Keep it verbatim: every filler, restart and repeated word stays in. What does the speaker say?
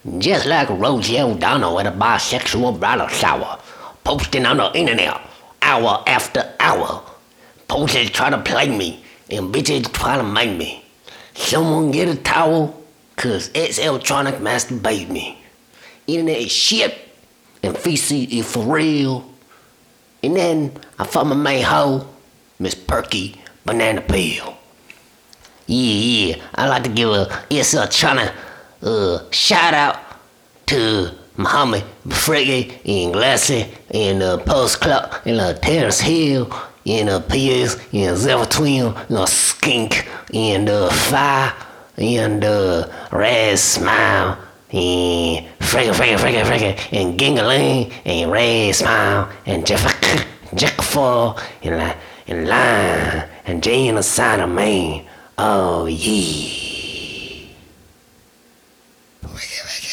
Just like Rosie O'Donnell with a bisexual bridal shower, posting on the internet hour after hour. Posters try to play me, and bitches try to make me. Someone get a towel, cause it's electronic masturbate me. Internet is shit, and feces is for real. And then I fuck my main hoe, Miss Perky Banana Peel. Yeah, yeah, I like to give a it's a tryna uh shout out to Muhammad Freaky and Glassy and uh, Post Club and uh, Terrence Hill and uh, P S and Zephyr Twin and uh, Skink and uh, Fire and uh, Raz Smile and Freaky Freaky Freaky Freaky and Gingaling and Raz Smile and Jeff Jackafor and uh, and Line and Jay and the Side of Man. Oh yeah.